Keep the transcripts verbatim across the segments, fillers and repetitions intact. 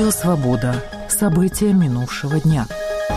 Радио «Свобода». События минувшего дня.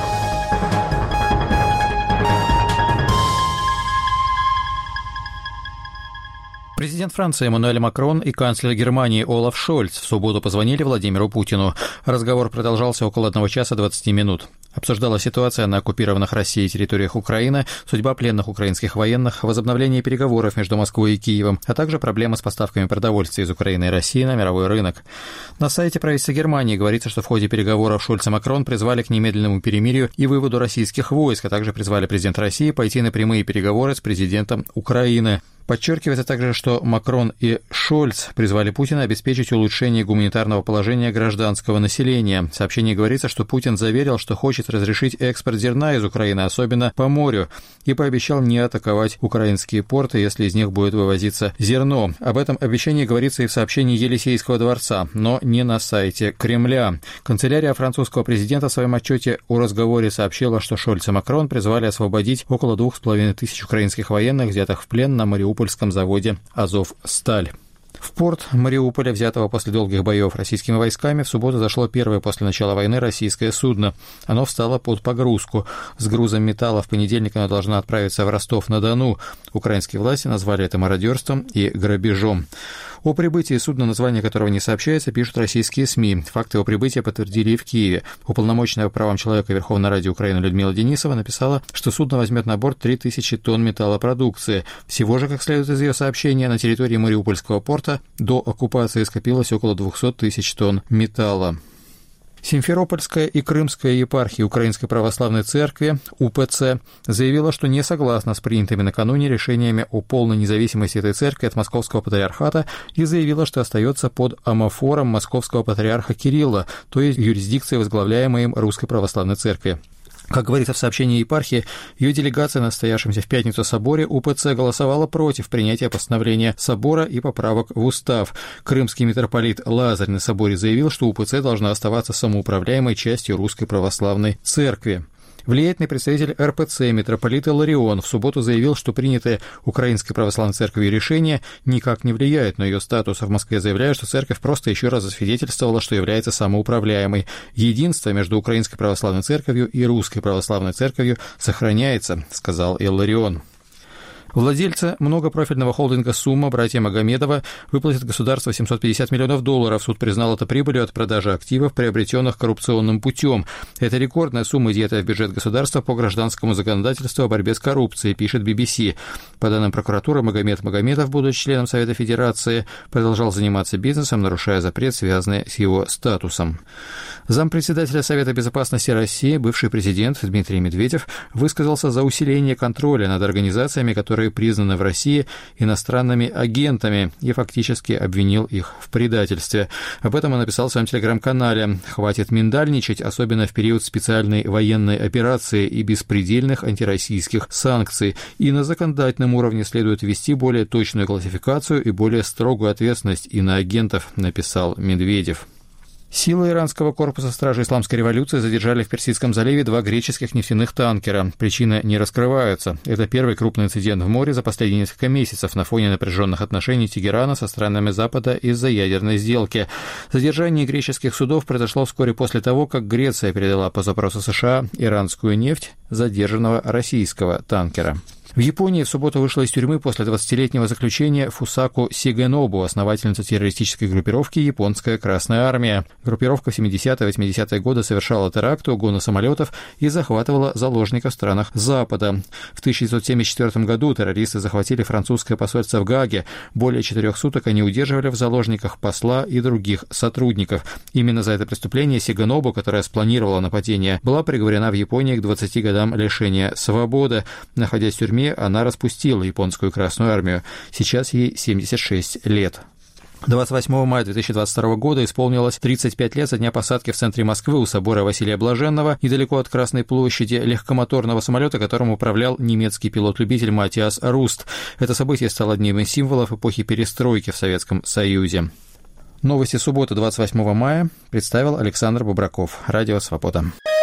Президент Франции Эммануэль Макрон и канцлер Германии Олаф Шольц в субботу позвонили Владимиру Путину. Разговор продолжался около одного часа двадцати минут. Обсуждалась ситуация на оккупированных Россией территориях Украины, судьба пленных украинских военных, возобновление переговоров между Москвой и Киевом, а также проблемы с поставками продовольствия из Украины и России на мировой рынок. На сайте правительства Германии говорится, что в ходе переговоров Шольц и Макрон призвали к немедленному перемирию и выводу российских войск, а также призвали президента России пойти на прямые переговоры с президентом Украины. Подчеркивается также, что Макрон и Шольц призвали Путина обеспечить улучшение гуманитарного положения гражданского населения. В сообщении говорится, что Путин заверил, что хочет разрешить экспорт зерна из Украины, особенно по морю, и пообещал не атаковать украинские порты, если из них будет вывозиться зерно. Об этом обещании говорится и в сообщении Елисейского дворца, но не на сайте Кремля. Канцелярия французского президента в своем отчете о разговоре сообщила, что Шольц и Макрон призвали освободить около двух с половиной тысяч украинских военных, взятых в плен на Мариупольском заводе «Азовсталь». В порт Мариуполя, взятого после долгих боев российскими войсками, в субботу зашло первое после начала войны российское судно. Оно встало под погрузку. С грузом металла в понедельник оно должно отправиться в Ростов-на-Дону. Украинские власти назвали это мародерством и грабежом. О прибытии судна, название которого не сообщается, пишут российские СМИ. Факты его прибытия подтвердили и в Киеве. Уполномоченная по правам человека Верховной Ради Украины Людмила Денисова написала, что судно возьмет на борт три тысячи тонн металлопродукции. Всего же, как следует из ее сообщения, на территории Мариупольского порта до оккупации скопилось около двести тысяч тонн металла. Симферопольская и Крымская епархии Украинской Православной Церкви, УПЦ, заявила, что не согласна с принятыми накануне решениями о полной независимости этой церкви от Московского Патриархата и заявила, что остается под амофором Московского Патриарха Кирилла, то есть юрисдикции, возглавляемой им Русской Православной Церкви. Как говорится в сообщении епархии, ее делегация на состоявшемся в пятницу соборе УПЦ голосовала против принятия постановления собора и поправок в устав. Крымский митрополит Лазарь на соборе заявил, что УПЦ должна оставаться самоуправляемой частью Русской Православной Церкви. Влиятельный представитель эр пэ цэ митрополит Иларион в субботу заявил, что принятые Украинской Православной Церковью решения никак не влияют на ее статус, а в Москве заявляют, что церковь просто еще раз засвидетельствовала, что является самоуправляемой. Единство между Украинской Православной Церковью и Русской Православной Церковью сохраняется, сказал Иларион. Владельцы многопрофильного холдинга «Сумма» братья Магомедова выплатят государству семьсот пятьдесят миллионов долларов. Суд признал это прибылью от продажи активов, приобретенных коррупционным путем. Это рекордная сумма, изъятая в бюджет государства по гражданскому законодательству о борьбе с коррупцией, пишет би би си. По данным прокуратуры, Магомед Магомедов, будучи членом Совета Федерации, продолжал заниматься бизнесом, нарушая запрет, связанный с его статусом. Зампредседателя Совета Безопасности России, бывший президент Дмитрий Медведев, высказался за усиление контроля над организациями, которые признаны в России иностранными агентами, и фактически обвинил их в предательстве. Об этом он написал в своем телеграм-канале. «Хватит миндальничать, особенно в период специальной военной операции и беспредельных антироссийских санкций. И на законодательном уровне следует ввести более точную классификацию и более строгую ответственность иноагентов», написал Медведев. Силы иранского корпуса стражи исламской революции задержали в Персидском заливе два греческих нефтяных танкера. Причины не раскрываются. Это первый крупный инцидент в море за последние несколько месяцев на фоне напряженных отношений Тегерана со странами Запада из-за ядерной сделки. Задержание греческих судов произошло вскоре после того, как Греция передала по запросу США иранскую нефть задержанного российского танкера. В Японии в субботу вышла из тюрьмы после двадцатилетнего заключения Фусако Сигэнобу, основательница террористической группировки «Японская Красная Армия». Группировка в семидесятые-восьмидесятые годы совершала теракты, угоны самолетов и захватывала заложников в странах Запада. В тысяча девятьсот семьдесят четвёртом году террористы захватили французское посольство в Гааге. Более четырех суток они удерживали в заложниках посла и других сотрудников. Именно за это преступление Сигэнобу, которая спланировала нападение, была приговорена в Японии к двадцати годам лишения свободы. Находясь в тюрьме, она распустила Японскую Красную Армию. Сейчас ей семьдесят шесть лет. двадцать восьмого мая две тысячи двадцать второго года исполнилось тридцать пять лет со дня посадки в центре Москвы у собора Василия Блаженного, недалеко от Красной площади, легкомоторного самолета, которым управлял немецкий пилот-любитель Матиас Руст. Это событие стало одним из символов эпохи перестройки в Советском Союзе. Новости субботы двадцать восьмого мая представил Александр Бобраков. Радио «Свобода».